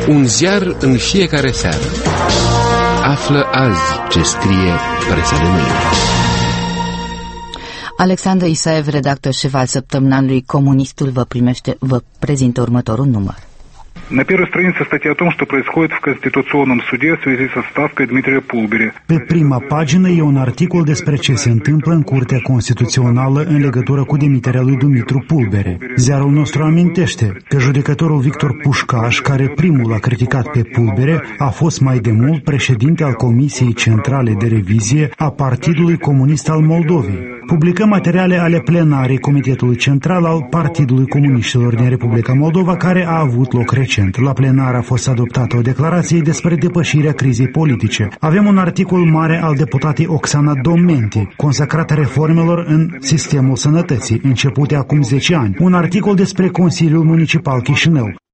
Un ziar în fiecare seară. Află azi ce scrie presa de mâine. Alexandru Isaev, redactor șef al săptămânalului Comunistul, vă prezintă următorul număr. На первой странице статья о том, что происходит в Конституционном суде в связи со ставкой Дмитрия Пулбери. Pe prima pagină e un articol despre ce se întâmplă în Curtea Constituțională în legătură cu demiterea lui Dumitru Pulbere. Ziarul nostru amintește că judecătorul Victor Pușcaș, care primul a criticat pe Pulbere, a fost mai de mult președinte al Comisiei Centrale de Revizie a Partidului Comunist al Moldovei. Publicăm materiale ale plenarii Comitetului Central al Partidului Comuniștilor din Republica Moldova, care a avut loc recent. La plenar a fost adoptată o declarație despre depășirea crizei politice. Avem un articol mare al deputatei Oxana Domenti, consacrat reformelor în sistemul sănătății, începute acum 10 ani. Un articol despre Consiliul Municipal Chișinău.